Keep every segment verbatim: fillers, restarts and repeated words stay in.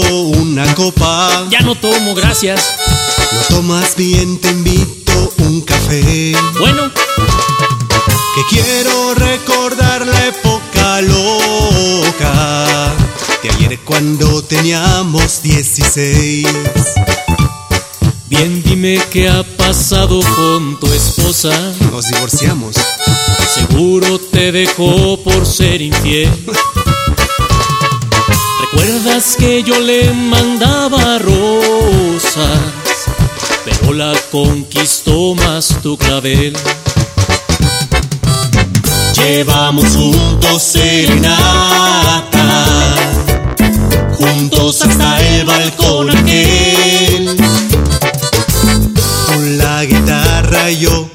una copa. Ya no tomo, gracias. No tomas bien, te invito un café. Bueno, que quiero recordar la época loca de ayer cuando teníamos dieciséis. bien, dime qué ha pasado con tu esposa. Nos divorciamos. Seguro te dejó por ser infiel. ¿Recuerdas que yo le mandaba rosas, pero la conquistó más tu clavel? Llevamos juntos serenata, juntos hasta el balcón aquel, con la guitarra y yo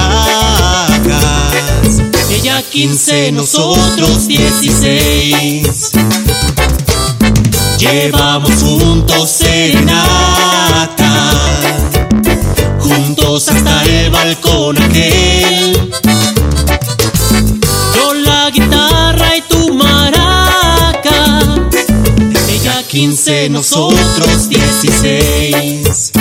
maracas. Ella quince, nosotros dieciséis. Llevamos juntos serenata, juntos hasta el balcón aquel, Yo la guitarra y tu maraca. Ella quince, nosotros dieciséis.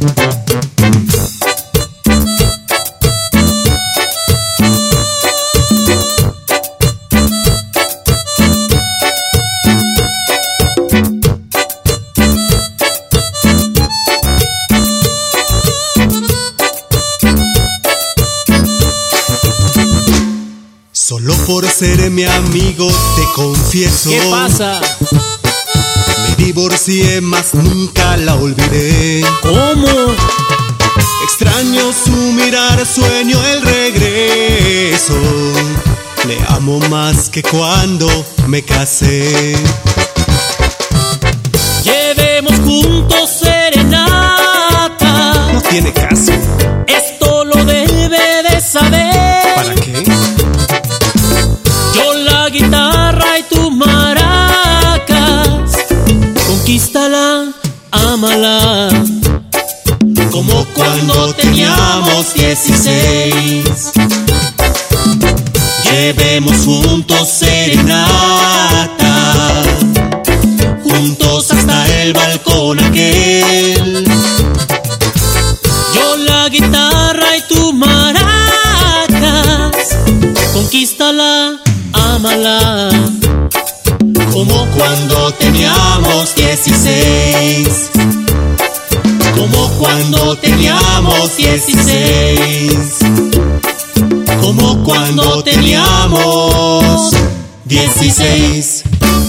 Solo por ser mi amigo te confieso, ¿Qué pasa? me divorcié, mas nunca la olvidé. ¿Cómo? Extraño su mirar, sueño el regreso. Le amo más que cuando me casé. Llevemos juntos serenata. No tiene caso. Esto lo debe de saber. ¿Para qué? Yo la guitarra y tu maracas. Conquístala, ámala, Como cuando teníamos dieciséis. Llevemos juntos serenata, juntos hasta el balcón aquel. Yo la guitarra y tu maracas. Conquístala, ámala, Como cuando teníamos dieciséis. Como cuando teníamos dieciséis. Como cuando teníamos dieciséis.